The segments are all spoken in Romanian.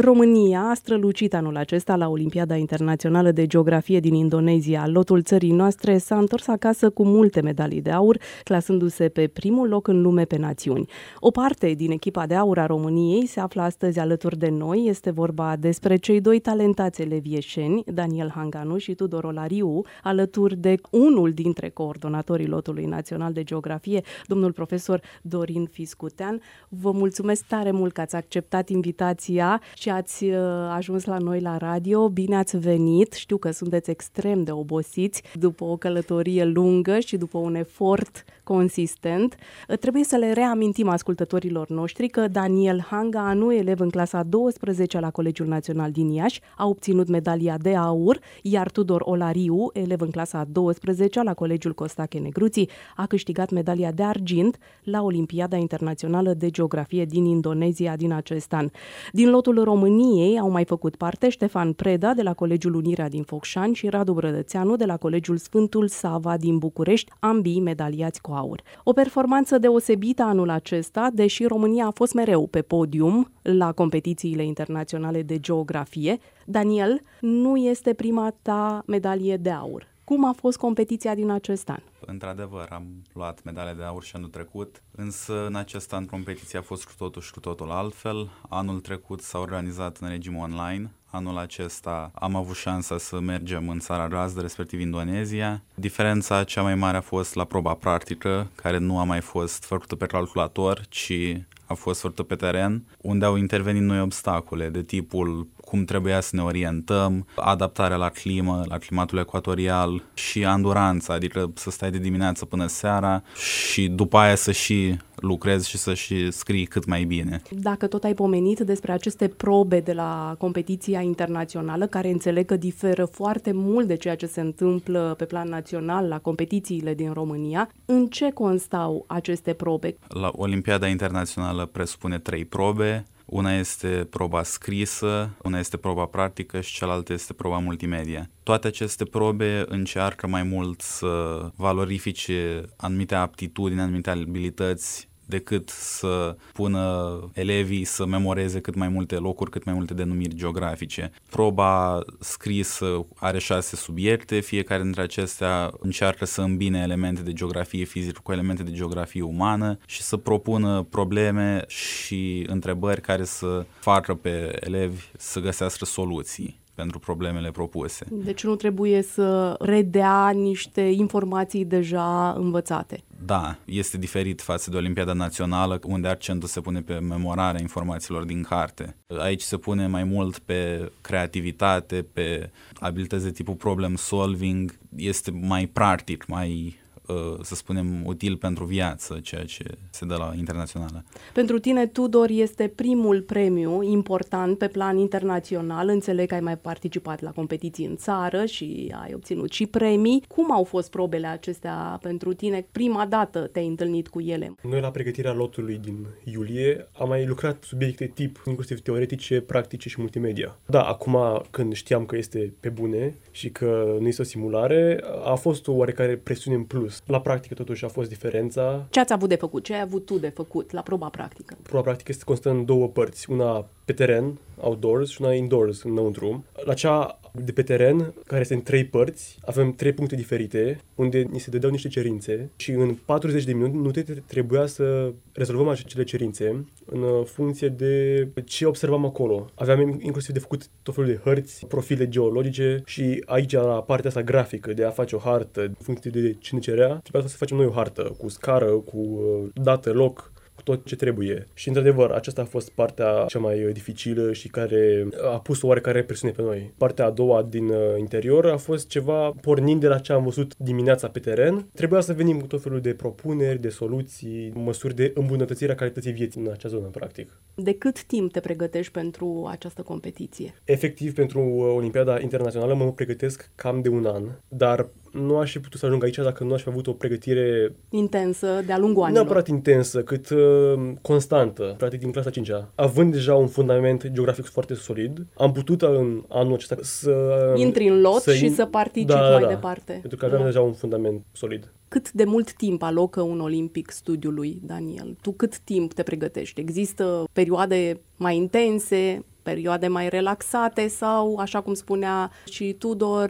România a strălucit anul acesta la Olimpiada Internațională de Geografie din Indonezia. Lotul țării noastre s-a întors acasă cu multe medalii de aur, clasându-se pe primul loc în lume pe națiuni. O parte din echipa de aur a României se află astăzi alături de noi. Este vorba despre cei doi talentați elevi ieșeni, Daniel Hanganu și Tudor Olariu, alături de unul dintre coordonatorii Lotului Național de Geografie, domnul profesor Dorin Fiscutean. Vă mulțumesc tare mult că ați acceptat invitația și ați ajuns la noi la radio. Bine ați venit! Știu că sunteți extrem de obosiți după o călătorie lungă și după un efort consistent. Trebuie să le reamintim ascultătorilor noștri că Daniel Hanganu, elev în clasa 12 la Colegiul Național din Iași, a obținut medalia de aur, iar Tudor Olariu, elev în clasa 12 la Colegiul Costache Negruții, a câștigat medalia de argint la Olimpiada Internațională de Geografie din Indonezia din acest an. Din lotul României au mai făcut parte Ștefan Preda de la Colegiul Unirea din Focșani și Radu Brădățeanu de la Colegiul Sfântul Sava din București, ambii medaliați cu aur. O performanță deosebită anul acesta, deși România a fost mereu pe podium la competițiile internaționale de geografie. Daniel, nu este prima ta medalie de aur. Cum a fost competiția din acest an? Într-adevăr, am luat medalia de aur și anul trecut, însă în acest an competiția a fost cu totul altfel. Anul trecut s-a organizat în regim online. Anul acesta am avut șansa să mergem în țara gazdă, respectiv Indonezia. Diferența cea mai mare a fost la proba practică, care nu a mai fost făcută pe calculator, ci a fost făcută pe teren, unde au intervenit noi obstacole de tipul cum trebuia să ne orientăm, adaptarea la climă, la climatul ecuatorial și anduranța, adică să stai de dimineață până seara și după aia să și lucrezi și să și scrii cât mai bine. Dacă tot ai pomenit despre aceste probe de la competiția internațională, care înțeleg că diferă foarte mult de ceea ce se întâmplă pe plan național la competițiile din România, în ce constau aceste probe? La Olimpiada Internațională presupune 3 probe. Una este proba scrisă, una este proba practică și cealaltă este proba multimedia. Toate aceste probe încearcă mai mult să valorifice anumite aptitudini, anumite abilități, decât să pună elevii să memoreze cât mai multe locuri, cât mai multe denumiri geografice. Proba scrisă are 6 subiecte, fiecare dintre acestea încearcă să îmbine elemente de geografie fizică cu elemente de geografie umană și să propună probleme și întrebări care să facă pe elevi să găsească soluții pentru problemele propuse. Deci nu trebuie să redea niște informații deja învățate. Da, este diferit față de Olimpiada Națională, unde accentul se pune pe memorarea informațiilor din carte. Aici se pune mai mult pe creativitate, pe abilități de tipul problem solving. Este mai practic, mai să spunem, util pentru viață, ceea ce se dă la internațională. Pentru tine, Tudor, este primul premiu important pe plan internațional. Înțeleg că ai mai participat la competiții în țară și ai obținut și premii. Cum au fost probele acestea pentru tine? Prima dată te-ai întâlnit cu ele. Noi, la pregătirea lotului din iulie, am mai lucrat subiecte tip, inclusiv teoretice, practice și multimedia. Da, acum, când știam că este pe bune și că nu este o simulare, a fost o oarecare presiune în plus. La practică, totuși, a fost diferența. Ce ați avut de făcut? Ce ai avut tu de făcut la proba practică? Proba practică constă în 2 părți. Una pe teren, outdoors, și una indoors, înăuntru. La cea de pe teren, care este în 3 părți, avem 3 puncte diferite, unde ni se dădeau niște cerințe și în 40 de minute trebuia să rezolvăm acele cerințe în funcție de ce observam acolo. Aveam inclusiv de făcut tot felul de hărți, profile geologice și aici, la partea asta grafică, de a face o hartă, în funcție de ce ne cerea, trebuia să facem noi o hartă cu scară, cu dată, loc, tot ce trebuie. Și, într-adevăr, aceasta a fost partea cea mai dificilă și care a pus o oarecare presiune pe noi. Partea a doua din interior a fost ceva pornind de la ce am văzut dimineața pe teren. Trebuia să venim cu tot felul de propuneri, de soluții, măsuri de îmbunătățire a calității vieții în acea zonă, practic. De cât timp te pregătești pentru această competiție? Efectiv, pentru Olimpiada Internațională mă pregătesc cam de 1 an, dar nu aș fi putut să ajung aici dacă nu aș fi avut o pregătire intensă de-a lungul anilor. Nu neapărat intensă, cât constantă, practic din clasa 5-a. Având deja un fundament geografic foarte solid, am putut în anul acesta să intri în lot și să participi mai departe. Pentru că aveam deja un fundament solid. Cât de mult timp alocă un olimpic studiului, Daniel? Tu cât timp te pregătești? Există perioade mai intense, perioade mai relaxate sau, așa cum spunea și Tudor,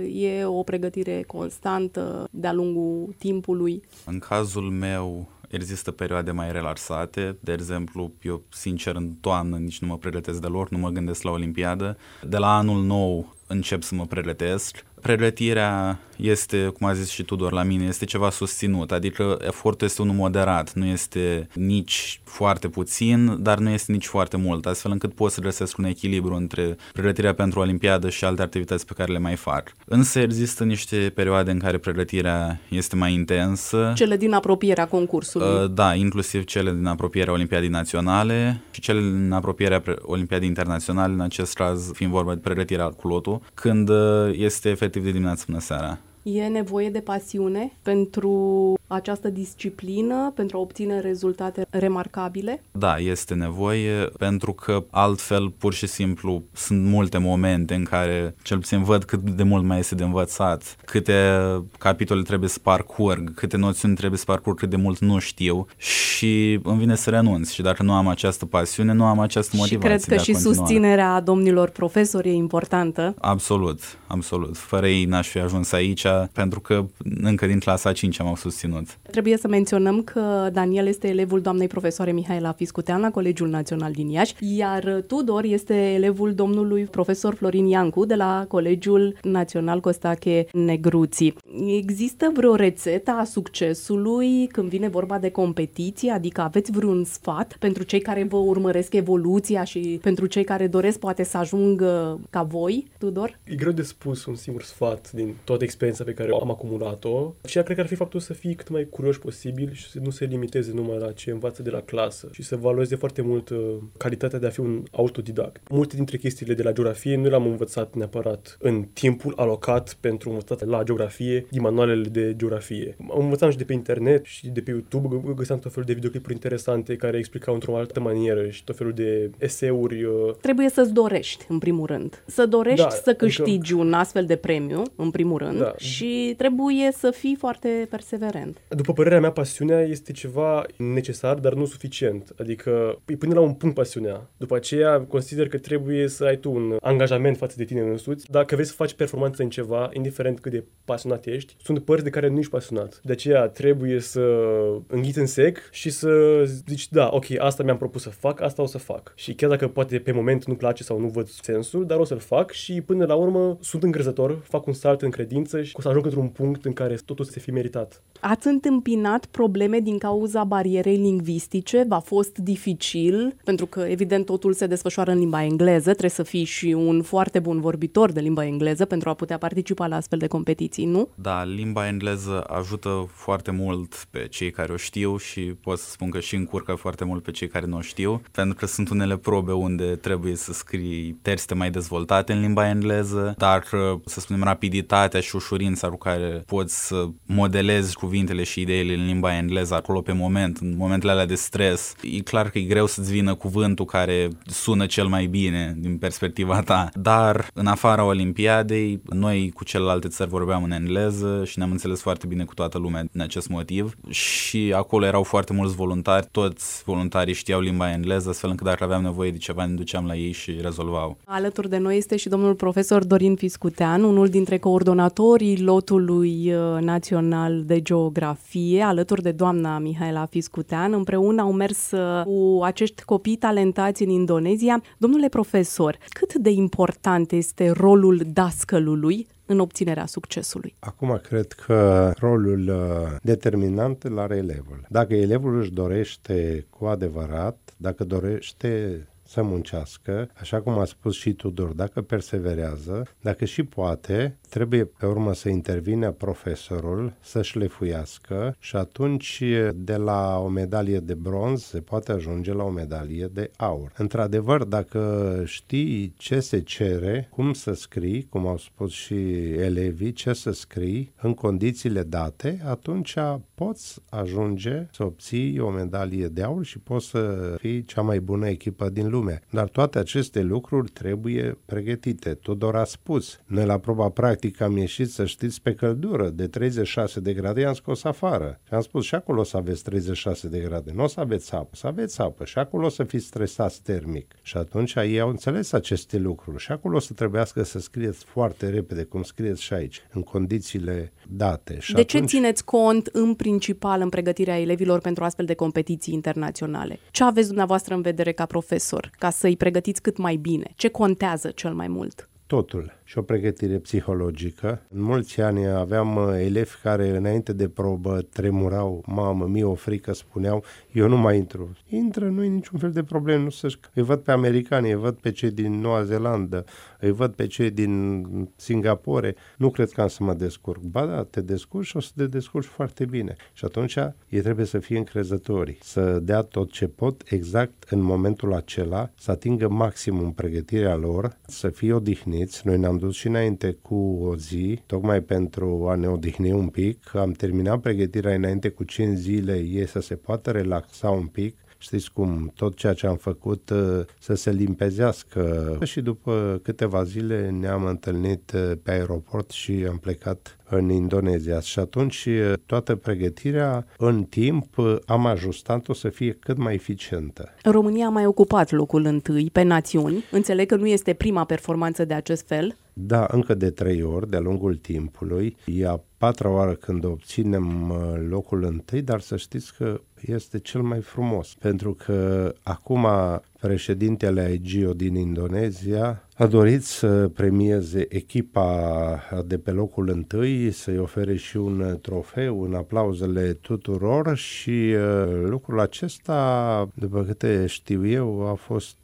e o pregătire constantă de-a lungul timpului? În cazul meu există perioade mai relaxate, de exemplu, eu sincer în toamnă nici nu mă pregătesc deloc, nu mă gândesc la Olimpiadă. De la anul nou încep să mă pregătesc. Pregătirea este, cum a zis și Tudor la mine, este ceva susținut, adică efortul este unul moderat, nu este nici foarte puțin, dar nu este nici foarte mult, astfel încât pot să găsesc un echilibru între pregătirea pentru Olimpiadă și alte activități pe care le mai fac. Însă există niște perioade în care pregătirea este mai intensă. Cele din apropierea concursului. Da, inclusiv cele din apropierea Olimpiadei Naționale și cele din apropierea Olimpiadei Internaționale, în acest caz fiind vorba de pregătirea cu lotul, când este efectiv de dimineață până seara. E nevoie de pasiune pentru această disciplină, pentru a obține rezultate remarcabile? Da, este nevoie, pentru că altfel, pur și simplu, sunt multe momente în care, cel puțin văd cât de mult mai este de învățat, câte capitole trebuie să parcurg, câte noțiuni trebuie să parcurg, cât de mult nu știu și îmi vine să renunț. Și dacă nu am această pasiune, nu am această motivație. Și cred că și susținerea domnilor profesori e importantă. Absolut, absolut. Fără ei n-aș fi ajuns aici, pentru că încă din clasa 5 m-au susținut. Trebuie să menționăm că Daniel este elevul doamnei profesoare Mihaela Fiscutean la Colegiul Național din Iași, iar Tudor este elevul domnului profesor Florin Iancu de la Colegiul Național Costache Negruții. Există vreo rețetă a succesului când vine vorba de competiție? Adică aveți vreun sfat pentru cei care vă urmăresc evoluția și pentru cei care doresc poate să ajungă ca voi, Tudor? E greu de spus un singur sfat din toată experiența pe care am acumulat-o. Și cred că ar fi faptul să fii cât mai curioși posibil și să nu se limiteze numai la ce învață de la clasă și să valoreze foarte mult calitatea de a fi un autodidact. Multe dintre chestiile de la geografie nu le-am învățat neapărat în timpul alocat pentru învățat la geografie din manualele de geografie. Învățam și de pe internet și de pe YouTube, găseam tot felul de videoclipuri interesante care explicau într-o altă manieră și tot felul de eseuri. Trebuie să-ți dorești, în primul rând. Să dorești să câștigi un astfel de premiu, în primul rând, și trebuie să fii foarte perseverent. După părerea mea, pasiunea este ceva necesar, dar nu suficient. Adică îi pune la un punct pasiunea. După aceea, consider că trebuie să ai tu un angajament față de tine însuți. Dacă vrei să faci performanță în ceva, indiferent cât de pasionat ești, sunt părți de care nu ești pasionat. De aceea trebuie să înghiți în sec și să zici, da, ok, asta mi-am propus să fac, asta o să fac. Și chiar dacă poate pe moment nu place sau nu văd sensul, dar o să-l fac și până la urmă sunt încrezător, fac un salt în credință și o să ajung într-un punct în care totul se fi meritat. Ați întâmpinat probleme din cauza barierei lingvistice? V-a fost dificil? Pentru că, evident, totul se desfășoară în limba engleză. Trebuie să fii și un foarte bun vorbitor de limba engleză pentru a putea participa la astfel de competiții, nu? Da, limba engleză ajută foarte mult pe cei care o știu și pot să spun că și încurcă foarte mult pe cei care nu o știu, pentru că sunt unele probe unde trebuie să scrii texte mai dezvoltate în limba engleză, dar, să spunem, rapiditatea și ușurința cu care poți să modelezi cuvintele și ideile în limba engleză acolo pe moment, în momentele alea de stres, e clar că e greu să-ți vină cuvântul care sună cel mai bine din perspectiva ta. Dar în afara Olimpiadei, noi cu celelalte țări vorbeam în engleză și ne-am înțeles foarte bine cu toată lumea din acest motiv și acolo erau foarte mulți voluntari, toți voluntarii știau limba engleză, astfel încât dacă aveam nevoie de ceva ne duceam la ei și rezolvau. Alături de noi este și domnul profesor Dorin Fiscutean, unul dintre coordonatorii lotului național de geografie, alături de doamna Mihaela Fiscutean. Împreună au mers cu acești copii talentați în Indonezia. Domnule profesor, cât de important este rolul dascălului în obținerea succesului? Acum cred că rolul determinant îl are elevul. Dacă elevul își dorește cu adevărat, dacă dorește să muncească, așa cum a spus și Tudor, dacă perseverează, dacă și poate, trebuie pe urmă să intervine profesorul, să șlefuiască și atunci de la o medalie de bronz se poate ajunge la o medalie de aur. Într-adevăr, dacă știi ce se cere, cum să scrii, cum au spus și elevii, ce să scrii în condițiile date, atunci poți ajunge să obții o medalie de aur și poți să fii cea mai bună echipă din lume. lumea. Dar toate aceste lucruri trebuie pregătite. Tudor a spus, noi la proba practică am ieșit, să știți, pe căldură de 36 de grade, i-am scos afară. Și am spus, și acolo o să aveți 36 de grade, nu o să aveți apă, să aveți apă și acolo o să fiți stresați termic. Și atunci ei au înțeles aceste lucruri și acolo o să trebuiască să scrieți foarte repede, cum scrieți și aici, în condițiile date. Și de ce țineți cont în principal în pregătirea elevilor pentru astfel de competiții internaționale? Ce aveți dumneavoastră în vedere ca profesor, ca să-i pregătiți cât mai bine? Ce contează cel mai mult? Totul. Și o pregătire psihologică. În mulți ani aveam elevi care înainte de probă tremurau, mamă, mie o frică, spuneau, eu nu mai intru. Intră, nu e niciun fel de problemă, nu să-și... Îi văd pe americani, îi văd pe cei din Noua Zeelandă, îi văd pe cei din Singapore, nu cred că am să mă descurc. Ba da, te descurci și o să te descurci foarte bine. Și atunci ei trebuie să fie încrezători, să dea tot ce pot exact în momentul acela, să atingă maximum pregătirea lor, să fie odihniți. Noi ne-am dus și înainte cu o zi, tocmai pentru a ne odihni un pic. Am terminat pregătirea înainte cu 5 zile, ei să se poată relaxa un pic. Știți cum, tot ceea ce am făcut să se limpezească. Și după câteva zile ne-am întâlnit pe aeroport și am plecat în Indonezia. Și atunci toată pregătirea în timp am ajustat-o să fie cât mai eficientă. România a mai ocupat locul întâi pe națiuni. Înțeleg că nu este prima performanță de acest fel. Da, încă de 3 ori de-a lungul timpului. E a 4-a oară când obținem locul întâi, dar să știți că este cel mai frumos, pentru că acum președintele AIGO din Indonezia a dorit să premieze echipa de pe locul întâi, să-i ofere și un trofeu în aplauzele tuturor și lucrul acesta, după câte știu eu, a fost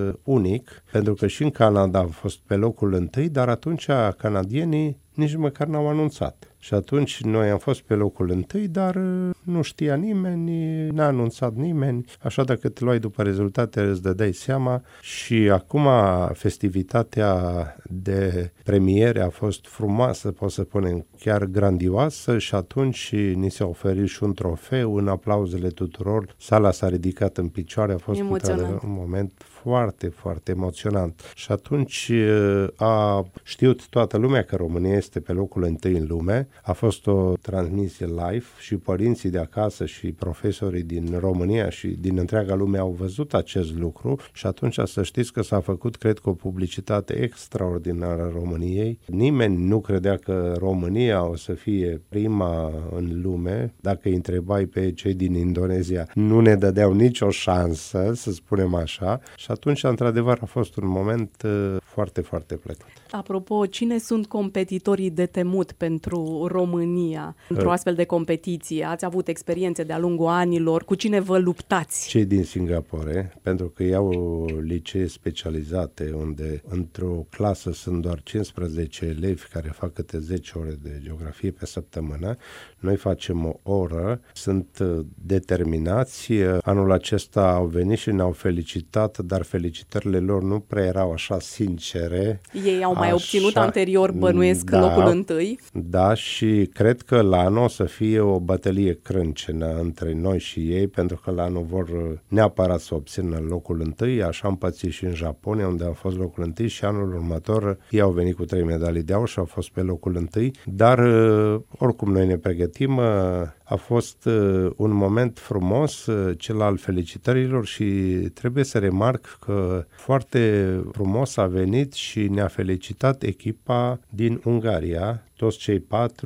unic, pentru că și în Canada am fost pe locul întâi, dar atunci canadienii nici măcar n-au anunțat. Și atunci noi am fost pe locul întâi, dar nu știa nimeni, n-a anunțat nimeni, așa dacă te luai după rezultate îți dădeai seama și acum festivitatea de premiere a fost frumoasă, pot să spunem chiar grandioasă și atunci ni s-a oferit și un trofeu în aplauzele tuturor, sala s-a ridicat în picioare, a fost un moment foarte, foarte emoționant. Și atunci a știut toată lumea că România este pe locul întâi în lume. A fost o transmisie live și părinții de acasă și profesorii din România și din întreaga lume au văzut acest lucru și atunci să știți că s-a făcut, cred că, o publicitate extraordinară a României. Nimeni nu credea că România o să fie prima în lume. Dacă îi întrebai pe cei din Indonezia, nu ne dădeau nicio șansă, să spunem așa. Și atunci, într-adevăr, a fost un moment foarte, foarte plăcut. Apropo, cine sunt competitorii de temut pentru România într-o astfel de competiție? Ați avut experiențe de-a lungul anilor, cu cine vă luptați? Cei din Singapore, pentru că iau licee specializate unde într-o clasă sunt doar 15 elevi care fac câte 10 ore de geografie pe săptămână. Noi facem o oră, sunt determinați. Anul acesta au venit și ne-au felicitat, dar felicitările lor nu prea erau așa sincere. Ei au mai obținut anterior, bănuiesc, locul întâi. Da, și cred că la anul o să fie o bătălie crâncenă între noi și ei, pentru că la anul vor neapărat să obțină locul întâi, așa am pățit și în Japonia, unde a fost locul întâi și anul următor ei au venit cu 3 medalii de aur și au fost pe locul întâi, dar oricum noi ne pregătim. A fost un moment frumos, cel al felicitărilor și trebuie să remarc că foarte frumos a venit și ne-a felicitat echipa din Ungaria. Toți cei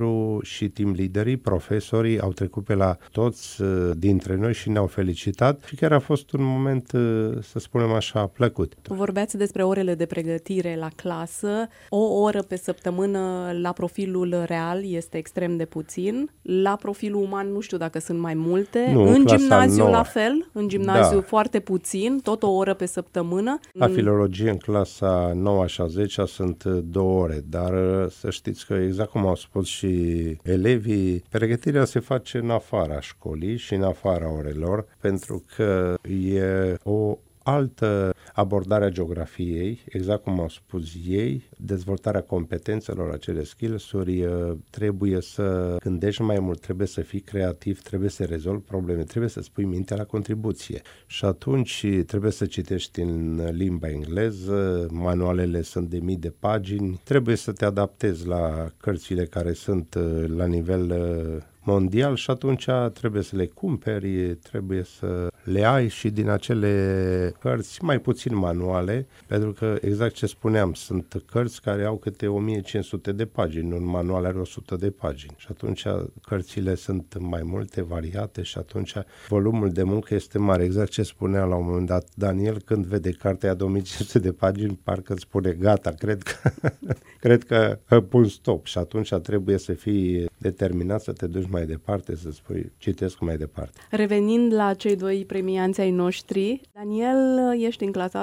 4 și team leaderii, profesorii au trecut pe la toți dintre noi și ne-au felicitat și chiar a fost un moment, să spunem așa, plăcut. Vorbeați despre orele de pregătire la clasă. O oră pe săptămână la profilul real este extrem de puțin. La profilul uman nu știu dacă sunt mai multe. Nu, în gimnaziu 9. la fel, în gimnaziu foarte puțin, tot o oră pe săptămână. La filologie în clasa 9 și a 10 sunt 2 ore, dar să știți că exact cum au spus și elevii, pregătirea se face în afara școlii și în afara orelor, pentru că e o altă abordare a geografiei, exact cum au spus ei, dezvoltarea competențelor, acele skills-uri, trebuie să gândești mai mult, trebuie să fii creativ, trebuie să rezolvi probleme, trebuie să spui mintea la contribuție. Și atunci trebuie să citești în limba engleză, manualele sunt de mii de pagini, trebuie să te adaptezi la cărțile care sunt la nivel mondial și atunci trebuie să le cumperi, trebuie să le ai și din acele cărți mai puțin manuale, pentru că exact ce spuneam, sunt cărți care au câte 1500 de pagini, un manual are 100 de pagini și atunci cărțile sunt mai multe, variate și atunci volumul de muncă este mare. Exact ce spunea la un moment dat Daniel, când vede cartea de 1500 de pagini, parcă îți spune gata, cred că pun stop și atunci trebuie să fii determinat să te duci mai departe, să spui, citesc mai departe. Revenind la cei doi premianți ai noștri, Daniel, ești în clasa a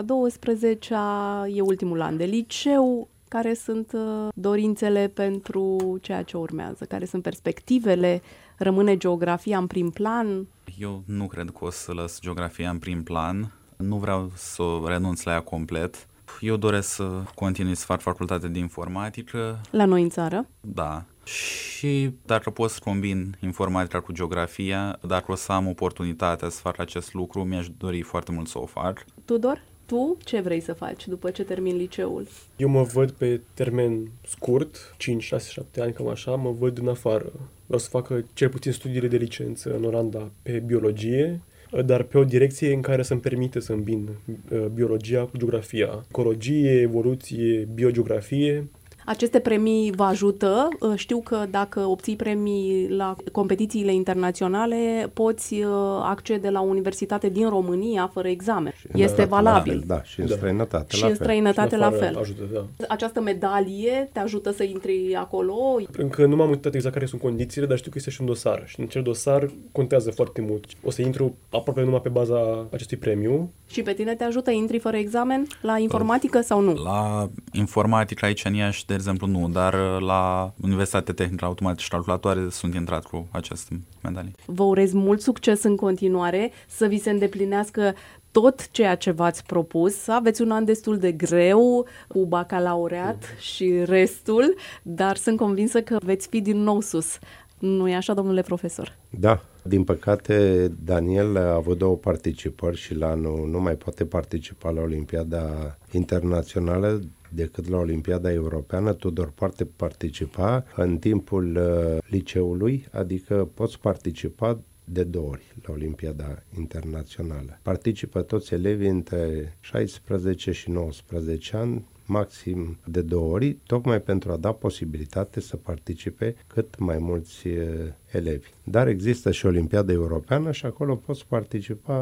12-a, e ultimul an de liceu. Care sunt dorințele pentru ceea ce urmează? Care sunt perspectivele? Rămâne geografia în prim plan? Eu nu cred că o să las geografia în prim plan. Nu vreau să renunț la ea complet. Eu doresc să continui să fac facultate de informatică. La noi în țară? Da. Și dacă pot să combin informatica cu geografia, dacă o să am oportunitatea să fac acest lucru, mi-aș dori foarte mult să o fac. Tudor, tu ce vrei să faci după ce termini liceul? Eu mă văd pe termen scurt, 5, 6, 7 ani, cam așa, mă văd în afară. Vreau să fac cel puțin studiile de licență în Olanda pe biologie, dar pe o direcție în care să-mi permite să îmbin biologia cu geografia, ecologie, evoluție, biogeografie. Aceste premii vă ajută. Știu că dacă obții premii la competițiile internaționale, poți accede la o universitate din România fără examen. Este valabil. Da, și în străinătate și în străinătate la fel. Ajută, da. Această medalie te ajută să intri acolo? Încă nu m-am uitat exact care sunt condițiile, dar știu că este și un dosar. Și în acel dosar contează foarte mult. O să intru aproape numai pe baza acestui premiu. Și pe tine te ajută? Intri fără examen la informatică sau nu? La informatică aici în Iași, de exemplu, nu, dar la Universitatea Tehnică Automată și Calculatoare sunt intrat cu aceste medalii. Vă urez mult succes în continuare, să vi se îndeplinească tot ceea ce v-ați propus. Aveți un an destul de greu cu bacalaureat și restul, dar sunt convinsă că veți fi din nou sus. Nu e așa, domnule profesor? Da, din păcate Daniel a avut 2 participări și la anul nu mai poate participa la Olimpiada Internațională decât la Olimpiada Europeană. Tudor poate participa în timpul liceului, adică poți participa de 2 ori la Olimpiada Internațională. Participă toți elevii între 16 și 19 ani, maxim de 2 ori, tocmai pentru a da posibilitate să participe cât mai mulți elevi. Dar există și Olimpiada Europeană și acolo poți participa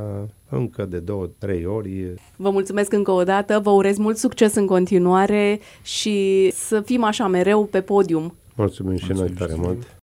încă de 2-3 ori. Vă mulțumesc încă o dată, vă urez mult succes în continuare și să fim așa mereu pe podium. Mulțumim și noi tare mult!